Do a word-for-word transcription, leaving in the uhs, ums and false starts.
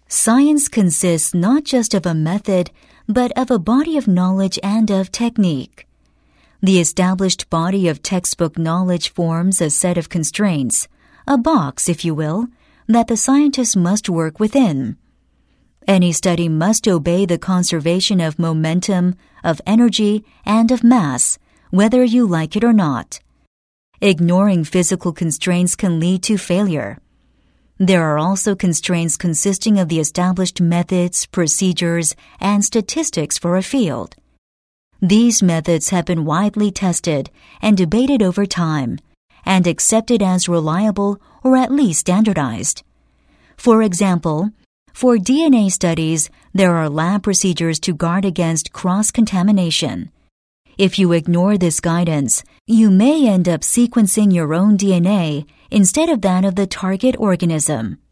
Science consists not just of a method, but of a body of knowledge and of technique. The established body of textbook knowledge forms a set of constraints, a box, if you will, that the scientist must work within. Any study must obey the conservation of momentum, of energy, and of mass, whether you like it or not. Ignoring physical constraints can lead to failure. There are also constraints consisting of the established methods, procedures, and statistics for a field. These methods have been widely tested and debated over time, and accepted as reliable or at least standardized. For example, for D N A studies, there are lab procedures to guard against cross-contamination. If you ignore this guidance, you may end up sequencing your own D N A instead of that of the target organism.